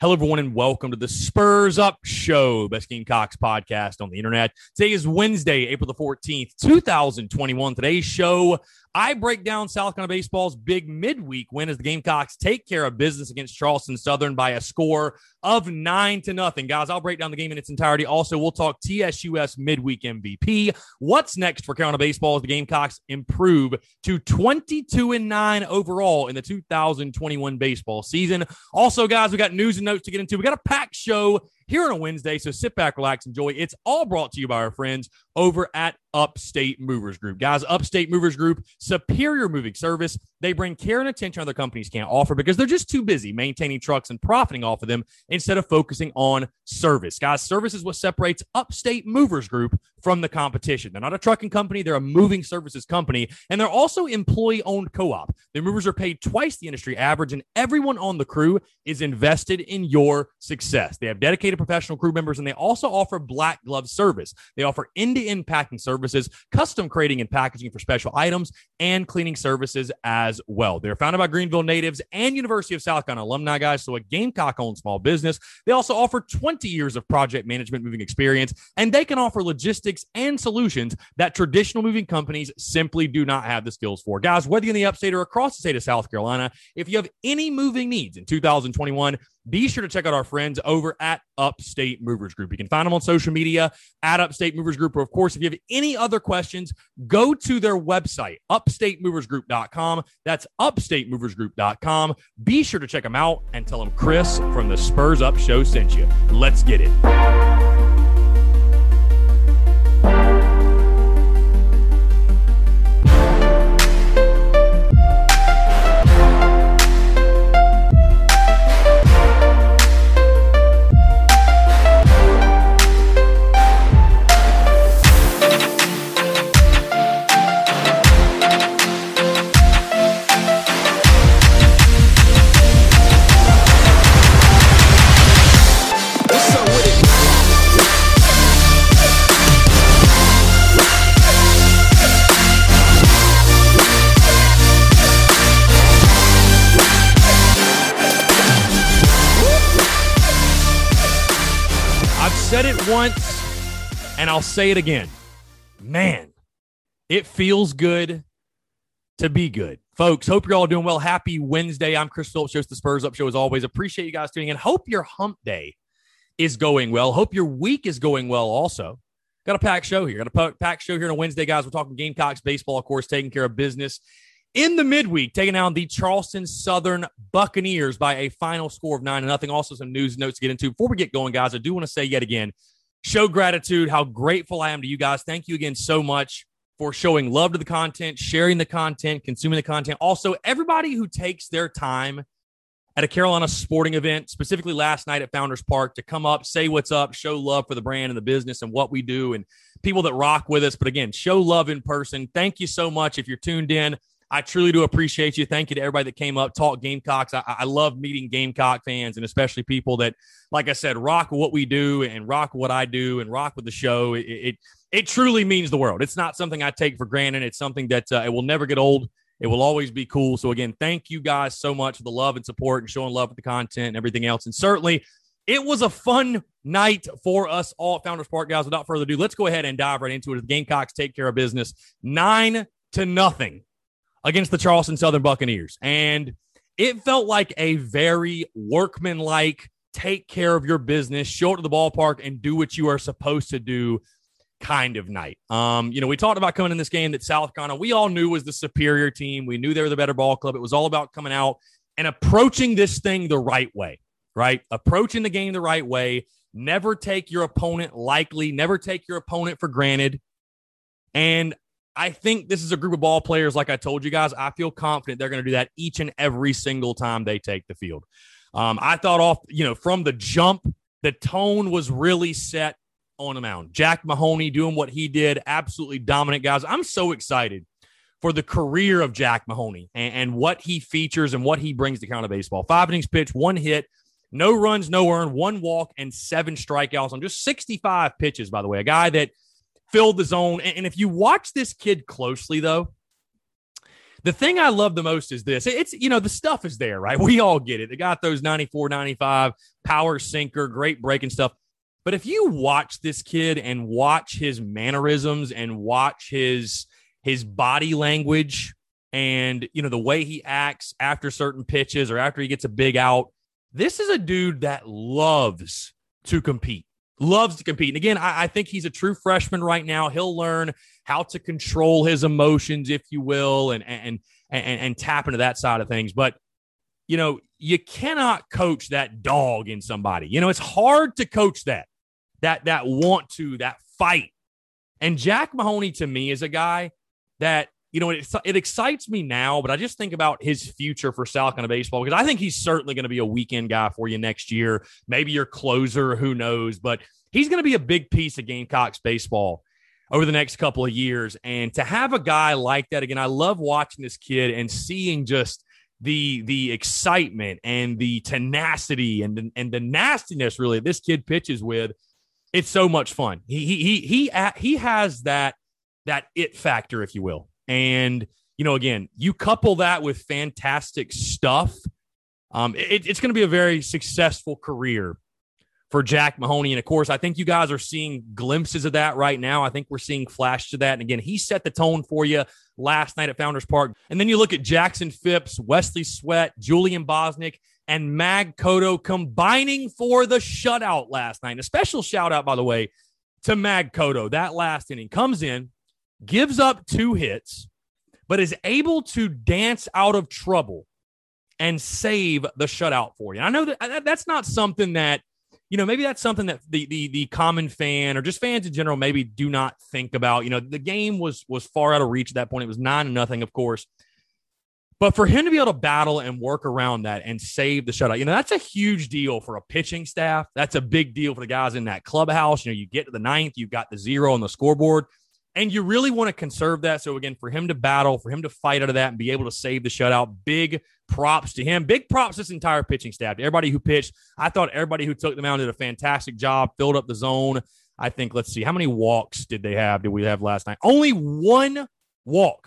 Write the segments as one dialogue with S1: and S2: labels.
S1: Hello, everyone, and welcome to the Spurs Up Show, best Gamecocks podcast on the internet. Today is Wednesday, April the 14th, 2021. Today's show, I break down South Carolina baseball's big midweek win as the Gamecocks take care of business against Charleston Southern by a score of 9-0. Guys, I'll break down the game in its entirety. Also, we'll talk TSUS midweek MVP. What's next for Carolina baseball as the Gamecocks improve to 22-9 overall in the 2021 baseball season. Also, guys, we got news and notes to get into. We got a packed show here on a Wednesday, so sit back, relax, enjoy. It's all brought to you by our friends over at Upstate Movers Group. Guys, Upstate Movers Group, superior moving service. They bring care and attention other companies can't offer because they're just too busy maintaining trucks and profiting off of them instead of focusing on service. Guys, service is what separates Upstate Movers Group from the competition. They're not a trucking company. They're a moving services company, and they're also employee-owned co-op. Their movers are paid twice the industry average, and everyone on the crew is invested in your success. They have dedicated professional crew members, and they also offer black glove service. They offer end-to-end packing services, custom crating and packaging for special items, and cleaning services as well. They're founded by Greenville natives and University of South Carolina alumni, guys, so a Gamecock-owned small business. They also offer 20 years of project management moving experience, and they can offer logistics and solutions that traditional moving companies simply do not have the skills for. Guys, whether you're in the upstate or across the state of South Carolina, if you have any moving needs in 2021, be sure to check out our friends over at Upstate Movers Group. You can find them on social media at Upstate Movers Group. Or, of course, if you have any other questions, go to their website, upstatemoversgroup.com. That's upstatemoversgroup.com. Be sure to check them out and tell them Chris from the Spurs Up Show sent you. Let's get it. Said it once, and I'll say it again. Man, it feels good to be good. Folks, hope you're all doing well. Happy Wednesday. I'm Chris Phillips, host of the Spurs Up Show as always. Appreciate you guys tuning in. Hope your hump day is going well. Hope your week is going well also. Got a packed show here. Got a packed show here on a Wednesday, guys. We're talking Gamecocks baseball, of course, taking care of business in the midweek, taking down the Charleston Southern Buccaneers by a final score of 9-0. Also, some news notes to get into. Before we get going, guys, I do want to say yet again, show gratitude, how grateful I am to you guys. Thank you again so much for showing love to the content, sharing the content, consuming the content. Also, everybody who takes their time at a Carolina sporting event, specifically last night at Founders Park, to come up, say what's up, show love for the brand and the business and what we do and people that rock with us. But again, show love in person. Thank you so much if you're tuned in. I truly do appreciate you. Thank you to everybody that came up, talk Gamecocks. I love meeting Gamecock fans and especially people that, like I said, rock what we do and rock what I do and rock with the show. It truly means the world. It's not something I take for granted. It's something that it will never get old. It will always be cool. So, again, thank you guys so much for the love and support and showing love for the content and everything else. And certainly, it was a fun night for us all at Founders Park, guys. Without further ado, let's go ahead and dive right into it. The Gamecocks take care of business 9-0 against the Charleston Southern Buccaneers. And it felt like a very workmanlike, take care of your business, show up to the ballpark and do what you are supposed to do kind of night. We talked about coming in this game that South Carolina, we all knew was the superior team. We knew they were the better ball club. It was all about coming out and approaching this thing the right way, right? Approaching the game the right way. Never take your opponent lightly. Never take your opponent for granted. And I think this is a group of ball players, like I told you guys, I feel confident they're going to do that each and every single time they take the field. I thought from the jump, the tone was really set on the mound. Jack Mahoney doing what he did, absolutely dominant, guys. I'm so excited for the career of Jack Mahoney and what he features and what he brings to Carolina baseball. 5 innings pitched, 1 hit, no runs, no earned, 1 walk, and 7 strikeouts on just 65 pitches, by the way. A guy that filled the zone. And if you watch this kid closely, though, The thing I love the most is this. It's, the stuff is there, right? We all get it. They got those 94, 95 power sinker, great breaking stuff. But if you watch this kid and watch his mannerisms and watch his body language and, the way he acts after certain pitches or after he gets a big out, this is a dude that loves to compete. Loves to compete. And again, I think he's a true freshman right now. He'll learn how to control his emotions, if you will, and tap into that side of things. But, you cannot coach that dog in somebody. It's hard to coach that fight. And Jack Mahoney, to me, is a guy that, it excites me now, but I just think about his future for South Carolina baseball, because I think he's certainly going to be a weekend guy for you next year. Maybe your closer, who knows, but he's going to be a big piece of Gamecocks baseball over the next couple of years. And to have a guy like that, again, I love watching this kid and seeing just the excitement and the tenacity and the nastiness, really, this kid pitches with. It's so much fun. He has that it factor, if you will. And, again, you couple that with fantastic stuff. It's going to be a very successful career for Jack Mahoney. And, of course, I think you guys are seeing glimpses of that right now. I think we're seeing flashes of that. And, again, he set the tone for you last night at Founders Park. And then you look at Jackson Phipps, Wesley Sweat, Julian Bosnick, and Mag Cotto combining for the shutout last night. And a special shout-out, by the way, to Mag Cotto. That last inning comes in, gives up 2 hits, but is able to dance out of trouble and save the shutout for you. And I know that that's not something that, maybe that's something that the common fan or just fans in general maybe do not think about. The game was far out of reach at that point. It was 9-0, of course. But for him to be able to battle and work around that and save the shutout, that's a huge deal for a pitching staff. That's a big deal for the guys in that clubhouse. You get to the 9th, you've got the 0 on the scoreboard, and you really want to conserve that. So, again, for him to battle, for him to fight out of that and be able to save the shutout, big props to him. Big props to this entire pitching staff, to everybody who pitched. I thought everybody who took them out did a fantastic job, filled up the zone. I think, let's see, how many walks did we have last night? Only 1 walk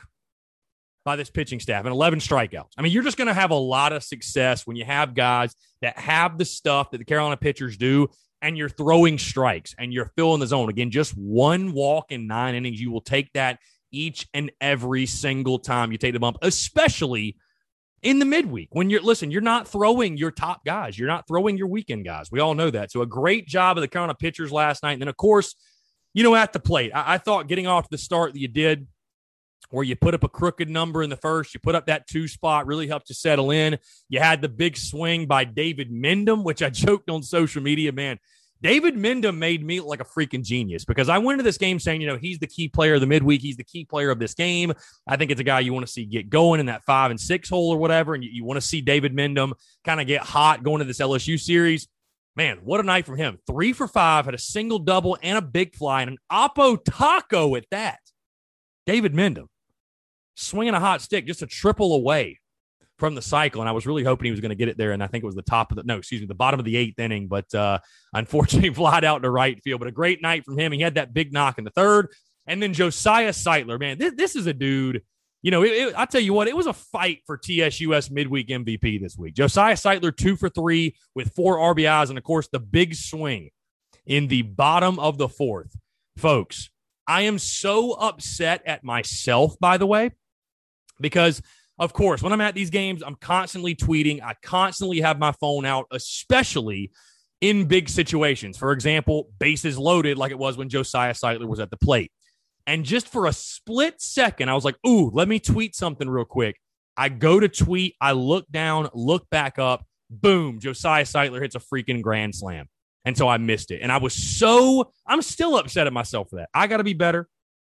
S1: by this pitching staff and 11 strikeouts. I mean, you're just going to have a lot of success when you have guys that have the stuff that the Carolina pitchers do, and you're throwing strikes and you're filling the zone. Again, just 1 walk in 9 innings. You will take that each and every single time you take the bump, especially in the midweek when you're not throwing your top guys. You're not throwing your weekend guys. We all know that. So a great job of the Carolina pitchers last night. And then, of course, at the plate, I thought getting off the start that you did, where you put up a crooked number in the first, you put up that 2 spot, really helped you settle in. You had the big swing by David Mendham, which I joked on social media, man. David Mendham made me look like a freaking genius, because I went into this game saying, he's the key player of the midweek. He's the key player of this game. I think it's a guy you want to see get going in that 5 and 6 hole or whatever. And you want to see David Mendham kind of get hot going into this LSU series. Man, what a night from him. 3 for 5, had a single double and a big fly and an Oppo taco at that. David Mendham swinging a hot stick, just a triple away from the cycle. And I was really hoping he was going to get it there. And I think it was the bottom of the 8th inning, but unfortunately flied out to right field. But a great night from him. He had that big knock in the 3rd. And then Josiah Seitler, man, this is a dude, I'll tell you what, it was a fight for TSUS midweek MVP this week. Josiah Seitler, 2 for 3 with 4 RBIs. And of course, the big swing in the bottom of the 4th. Folks, I am so upset at myself, by the way, because, of course, when I'm at these games, I'm constantly tweeting. I constantly have my phone out, especially in big situations. For example, bases loaded, like it was when Josiah Seitler was at the plate. And just for a split second, I was like, ooh, let me tweet something real quick. I go to tweet. I look down, look back up. Boom, Josiah Seitler hits a freaking grand slam. And so I missed it. And I'm still upset at myself for that. I got to be better.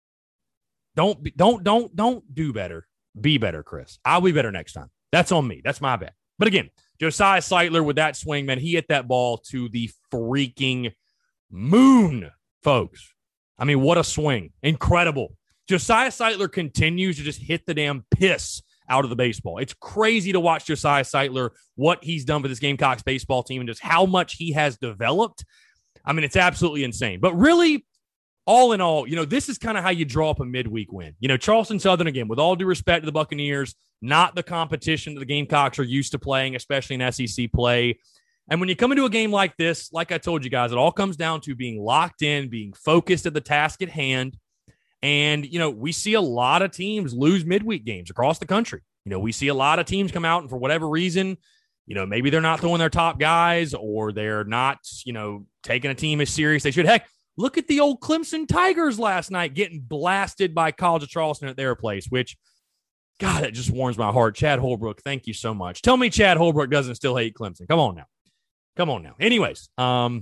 S1: Don't do better. Be better, Chris. I'll be better next time. That's on me. That's my bad. But again, Josiah Seitler with that swing, man, he hit that ball to the freaking moon, folks. I mean, what a swing. Incredible. Josiah Seitler continues to just hit the damn piss out of the baseball. It's crazy to watch Josiah Seitler, what he's done for this Gamecocks baseball team and just how much he has developed. I mean, it's absolutely insane. But really, all in all, this is kind of how you draw up a midweek win. Charleston Southern, again, with all due respect to the Buccaneers, not the competition that the Gamecocks are used to playing, especially in SEC play. And when you come into a game like this, like I told you guys, it all comes down to being locked in, being focused at the task at hand. And, we see a lot of teams lose midweek games across the country. We see a lot of teams come out and for whatever reason, maybe they're not throwing their top guys or they're not, taking a team as serious they should. Heck, look at the old Clemson Tigers last night getting blasted by College of Charleston at their place, which, God, it just warms my heart. Chad Holbrook, thank you so much. Tell me Chad Holbrook doesn't still hate Clemson. Come on now. Anyways,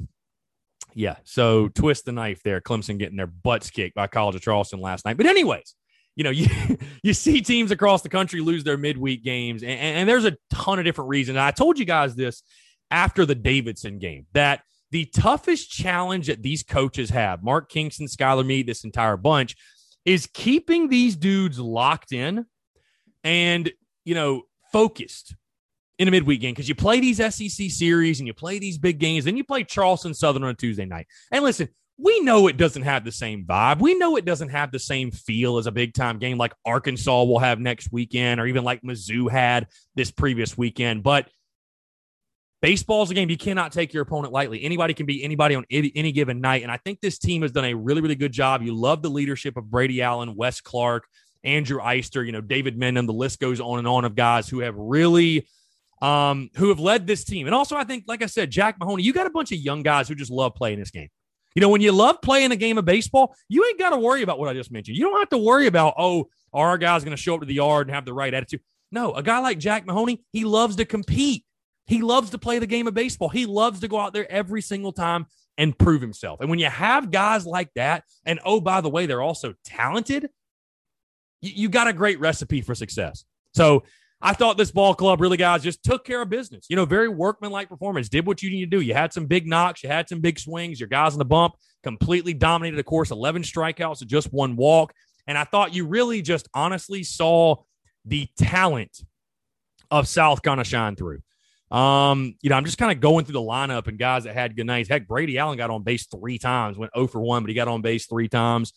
S1: so twist the knife there. Clemson getting their butts kicked by College of Charleston last night. But anyways, you see teams across the country lose their midweek games, and there's a ton of different reasons. I told you guys this after the Davidson game, that the toughest challenge that these coaches have, Mark Kingston, Skylar Meade, this entire bunch, is keeping these dudes locked in and, focused in a midweek game, because you play these SEC series and you play these big games, then you play Charleston Southern on a Tuesday night. And listen, we know it doesn't have the same vibe. We know it doesn't have the same feel as a big-time game like Arkansas will have next weekend or even like Mizzou had this previous weekend. But baseball's a game you cannot take your opponent lightly. Anybody can beat anybody on any given night, and I think this team has done a really, really good job. You love the leadership of Brady Allen, Wes Clark, Andrew Eister, David Mendham. The list goes on and on of guys who have really who have led this team. And also, I think, like I said, Jack Mahoney, you got a bunch of young guys who just love playing this game. When you love playing a game of baseball, you ain't got to worry about what I just mentioned. You don't have to worry about, are our guys going to show up to the yard and have the right attitude? No, a guy like Jack Mahoney, he loves to compete. He loves to play the game of baseball. He loves to go out there every single time and prove himself. And when you have guys like that, and by the way, they're also talented, you got a great recipe for success. So I thought this ball club really, guys, just took care of business. Very workmanlike performance. Did what you need to do. You had some big knocks. You had some big swings. Your guys on the bump completely dominated, of course, 11 strikeouts to just one walk. And I thought you really just honestly saw the talent of South kind of shine through. I'm just kind of going through the lineup and guys that had good nights. Heck, Brady Allen got on base 3 times, went 0 for 1, but he got on base 3 times.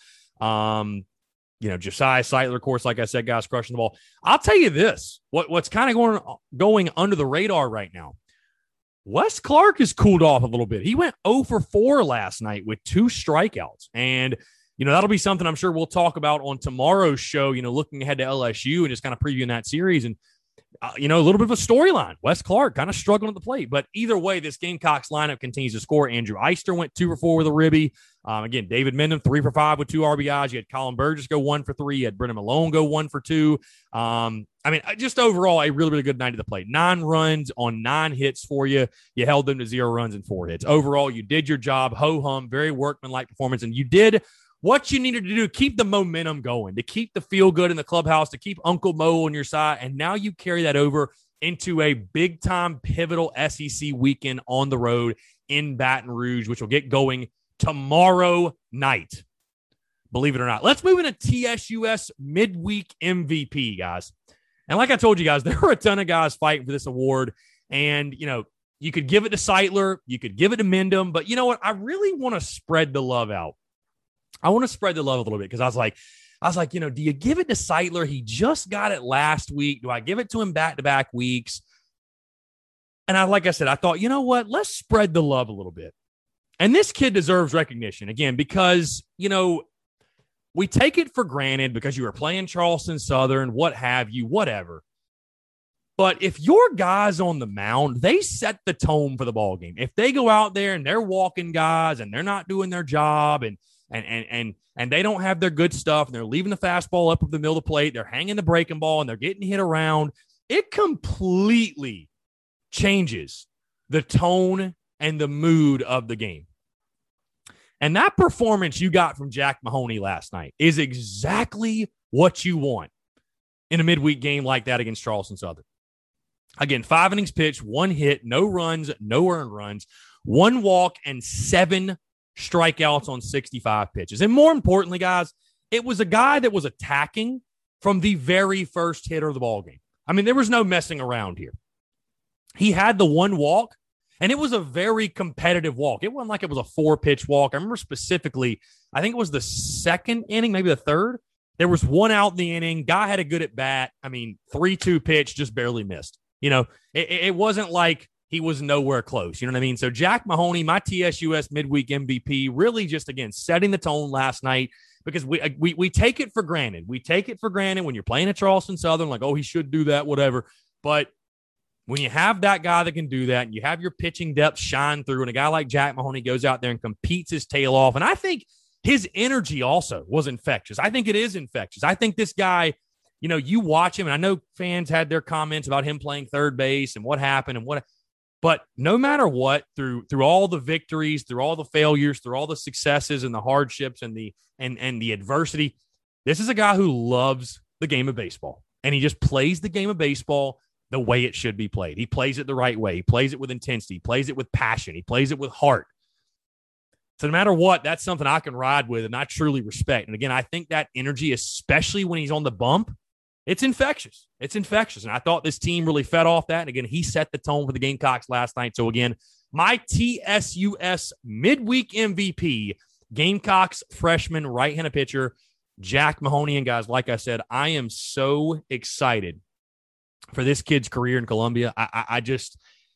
S1: Josiah Seitler, of course, like I said, guys crushing the ball. I'll tell you this, what's kind of going under the radar right now. Wes Clark has cooled off a little bit. He went 0 for 4 last night with 2 strikeouts. And, that'll be something I'm sure we'll talk about on tomorrow's show, looking ahead to LSU and just kind of previewing that series. And, a little bit of a storyline. Wes Clark kind of struggling at the plate. But either way, this Gamecocks lineup continues to score. Andrew Eister went 2 for 4 with a ribby. Again, David Mendham, 3 for 5 with 2 RBIs. You had Colin Burgess go 1 for 3. You had Brennan Malone go 1 for 2. Just overall, a really, really good night at the plate. 9 runs on 9 hits for you. You held them to 0 runs and 4 hits. Overall, you did your job. Ho-hum, very workmanlike performance. And you did what you needed to do to keep the momentum going, to keep the feel good in the clubhouse, to keep Uncle Mo on your side. And now you carry that over into a big-time pivotal SEC weekend on the road in Baton Rouge, which will get going tomorrow night. Believe it or not. Let's move into TSUS midweek MVP, guys. And like I told you guys, there were a ton of guys fighting for this award. And, you could give it to Seitler, you could give it to Mendham, but you know what? I really want to spread the love out. I want to spread the love a little bit because I was like, do you give it to Seitler? He just got it last week. Do I give it to him back-to-back weeks? And like I said, I thought, you know what? Let's spread the love a little bit. And this kid deserves recognition, again, because, we take it for granted because you were playing Charleston Southern, what have you, whatever. But if your guys on the mound, they set the tone for the ball game. If they go out there and they're walking guys and they're not doing their job and they don't have their good stuff and they're leaving the fastball up of the middle of the plate, they're hanging the breaking ball and they're getting hit around, it completely changes the tone and the mood of the game. And that performance you got from Jack Mahoney last night is exactly what you want in a midweek game like that against Charleston Southern. Again, 5 innings pitched, 1 hit, no runs, no earned runs, 1 walk, and 7 strikeouts on 65 pitches. And more importantly, guys, it was a guy that was attacking from the very first hitter of the ball game. There was no messing around here. He had the 1 walk, And it was a very competitive walk. It wasn't like it was a 4-pitch walk. I remember specifically, I think it was the second inning, maybe the third. There was one out in the inning. Guy had a good at bat. 3-2 pitch, just barely missed. It wasn't like he was nowhere close. You know what I mean? So Jack Mahoney, my TSUS midweek MVP, really just, again, setting the tone last night because we take it for granted. We take it for granted when you're playing at Charleston Southern, like, oh, he should do that, whatever. But when you have that guy that can do that and you have your pitching depth shine through and a guy like Jack Mahoney goes out there and competes his tail off, and I think his energy also was infectious. I think it is infectious. I think this guy, you watch him, and I know fans had their comments about him playing third base and what happened and what, but no matter what, through all the victories, through all the failures, through all the successes and the hardships and the adversity, this is a guy who loves the game of baseball, and he just plays the game of baseball the way it should be played. He plays it the right way. He plays it with intensity. He plays it with passion. He plays it with heart. So no matter what, that's something I can ride with and I truly respect. And again, I think that energy, especially when he's on the bump, it's infectious. It's infectious. And I thought this team really fed off that. And again, he set the tone for the Gamecocks last night. So again, my TSUS midweek MVP, Gamecocks freshman right-handed pitcher, Jack Mahoney. And guys, like I said, I am so excited for this kid's career in Columbia. I just,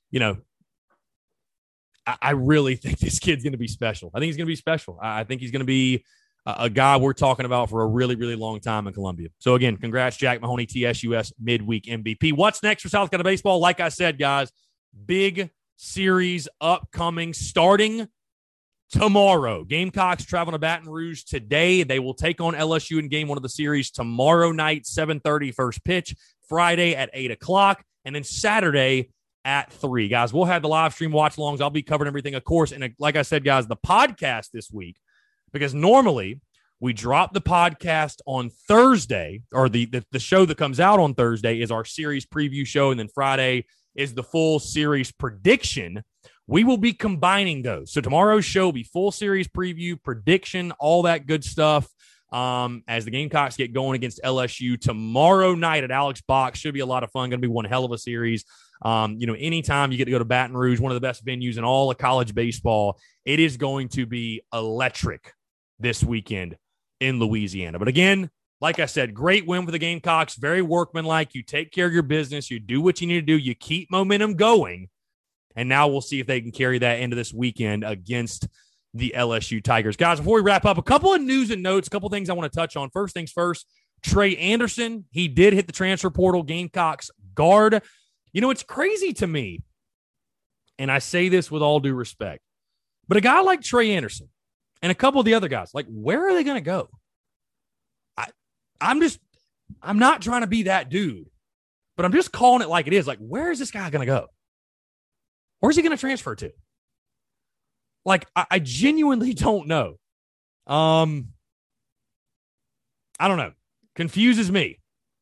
S1: I really think this kid's going to be special. I think he's going to be special. I think he's going to be a guy we're talking about for a really, really long time in Columbia. So, again, congrats, Jack Mahoney, TSUS midweek MVP. What's next for South Carolina baseball? Like I said, guys, big series upcoming starting tomorrow. Gamecocks traveling to Baton Rouge today. They will take on LSU in game one of the series tomorrow night, 7:30 first pitch, Friday at 8 o'clock, and then Saturday at 3. Guys, we'll have the live stream watch-alongs. I'll be covering everything, of course. And like I said, guys, the podcast this week, because normally we drop the podcast on Thursday, or the show that comes out on Thursday is our series preview show, and then Friday is the full series prediction. We will be combining those. So tomorrow's show will be full series preview, prediction, all that good stuff. As the Gamecocks get going against LSU tomorrow night at Alex Box. Should be a lot of fun. Going to be one hell of a series. Anytime you get to go to Baton Rouge, one of the best venues in all of college baseball, it is going to be electric this weekend in Louisiana. But again, like I said, great win for the Gamecocks. Very workmanlike. You take care of your business. You do what you need to do. You keep momentum going. And now we'll see if they can carry that into this weekend against the LSU Tigers. Guys, before we wrap up, a couple of news and notes, a couple of things I want to touch on. First things first, Trey Anderson, he did hit the transfer portal, Gamecocks guard. It's crazy to me, and I say this with all due respect, but a guy like Trey Anderson and a couple of the other guys, like, where are they going to go? I'm not trying to be that dude, but I'm just calling it like it is. Like, where is this guy going to go? Where's he going to transfer to? Like, I genuinely don't know. I don't know. Confuses me.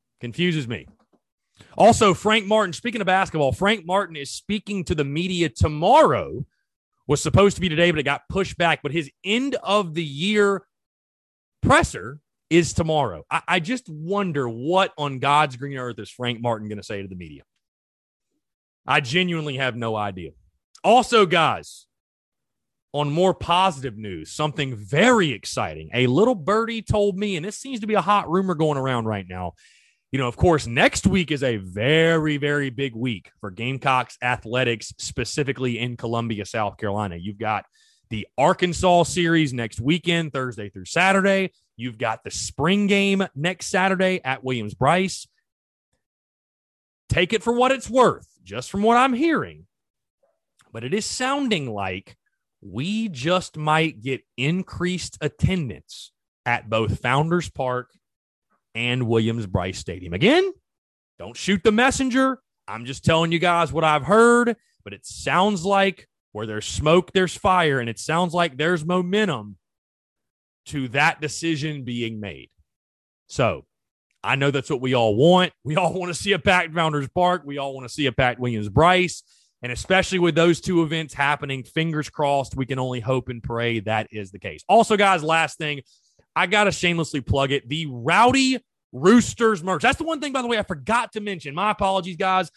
S1: Also, Frank Martin, speaking of basketball, Frank Martin is speaking to the media tomorrow. Was supposed to be today, but it got pushed back. But his end of the year presser is tomorrow. I just wonder what on God's green earth is Frank Martin going to say to the media. I genuinely have no idea. Also, guys, on more positive news, something very exciting. A little birdie told me, and this seems to be a hot rumor going around right now. Of course, next week is a very, very big week for Gamecocks athletics, specifically in Columbia, South Carolina. You've got the Arkansas series next weekend, Thursday through Saturday. You've got the spring game next Saturday at Williams-Brice. Take it for what it's worth, just from what I'm hearing. But it is sounding like we just might get increased attendance at both Founders Park and Williams-Brice Stadium. Again, don't shoot the messenger. I'm just telling you guys what I've heard, but it sounds like where there's smoke, there's fire, and it sounds like there's momentum to that decision being made. So I know that's what we all want. We all want to see a packed Founders Park. We all want to see a packed Williams-Brice. And especially with those two events happening, fingers crossed, we can only hope and pray that is the case. Also, guys, last thing, I got to shamelessly plug it. The Rowdy Roosters merch. That's the one thing, by the way, I forgot to mention. My apologies, guys.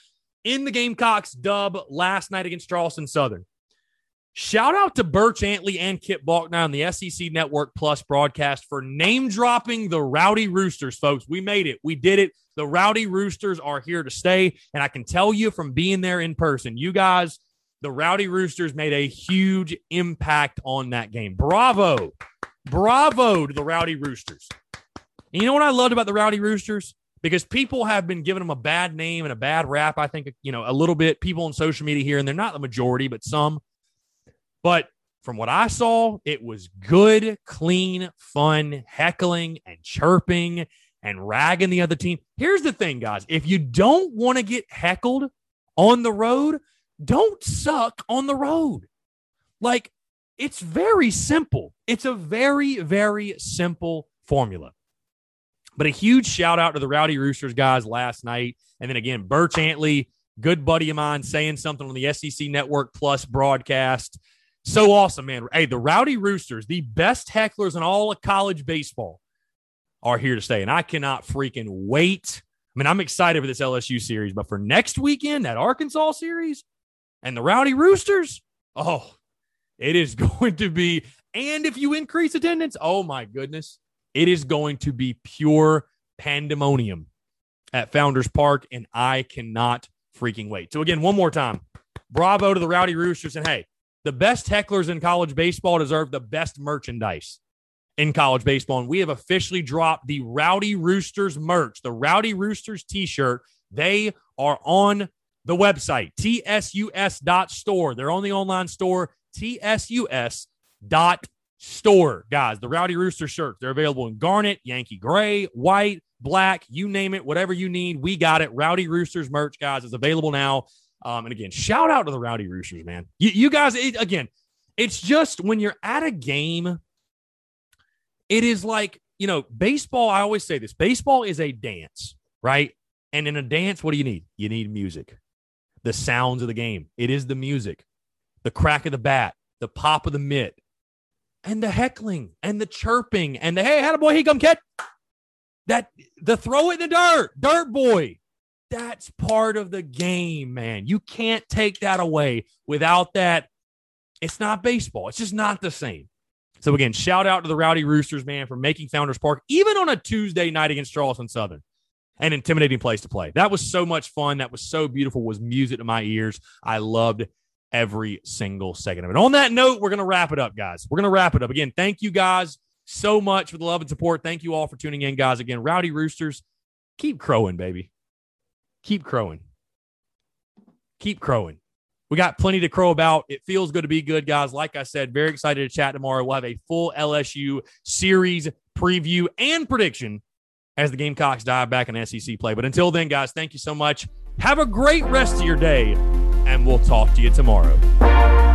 S1: in the Gamecocks dub last night against Charleston Southern. Shout out to Birch Antley and Kip Balkner on the SEC Network Plus broadcast for name-dropping the Rowdy Roosters, folks. We made it. We did it. The Rowdy Roosters are here to stay, and I can tell you from being there in person, you guys, the Rowdy Roosters made a huge impact on that game. Bravo. Bravo to the Rowdy Roosters. And you know what I loved about the Rowdy Roosters? Because people have been giving them a bad name and a bad rap, I think, a little bit. People on social media here, and they're not the majority, but some. But from what I saw, it was good, clean, fun, heckling and chirping and ragging the other team. Here's the thing, guys. If you don't want to get heckled on the road, don't suck on the road. Like, it's very simple. It's a very, very simple formula. But a huge shout out to the Rowdy Roosters guys last night. And then again, Birch Antley, good buddy of mine, saying something on the SEC Network Plus broadcast. So awesome, man. Hey, the Rowdy Roosters, the best hecklers in all of college baseball, are here to stay. And I cannot freaking wait. I mean, I'm excited for this LSU series, but for next weekend, that Arkansas series and the Rowdy Roosters, oh, it is going to be, and if you increase attendance, oh my goodness, it is going to be pure pandemonium at Founders Park, and I cannot freaking wait. So again, one more time, bravo to the Rowdy Roosters, and hey, the best hecklers in college baseball deserve the best merchandise in college baseball. And we have officially dropped the Rowdy Roosters merch, the Rowdy Roosters t-shirt. They are on the website, tsus.store. They're on the online store, tsus.store. Guys, the Rowdy Rooster shirts, they're available in garnet, Yankee gray, white, black, you name it, whatever you need, we got it. Rowdy Roosters merch, guys, is available now. And again, shout out to the Rowdy Roosters, man. You guys, it's just when you're at a game, it is like, baseball, I always say this, baseball is a dance, right? And in a dance, what do you need? You need music. The sounds of the game. It is the music, the crack of the bat, the pop of the mitt, and the heckling, and the chirping, and the, hey, attaboy, he come catch. The throw it in the dirt boy. That's part of the game, man. You can't take that away. Without that, it's not baseball. It's just not the same. So, again, shout out to the Rowdy Roosters, man, for making Founders Park, even on a Tuesday night against Charleston Southern, an intimidating place to play. That was so much fun. That was so beautiful. It was music to my ears. I loved every single second of it. On that note, we're going to wrap it up, guys. We're going to wrap it up. Again, thank you guys so much for the love and support. Thank you all for tuning in, guys. Again, Rowdy Roosters, keep crowing, baby. Keep crowing. Keep crowing. We got plenty to crow about. It feels good to be good, guys. Like I said, very excited to chat tomorrow. We'll have a full LSU series preview and prediction as the Gamecocks dive back in SEC play. But until then, guys, thank you so much. Have a great rest of your day, and we'll talk to you tomorrow.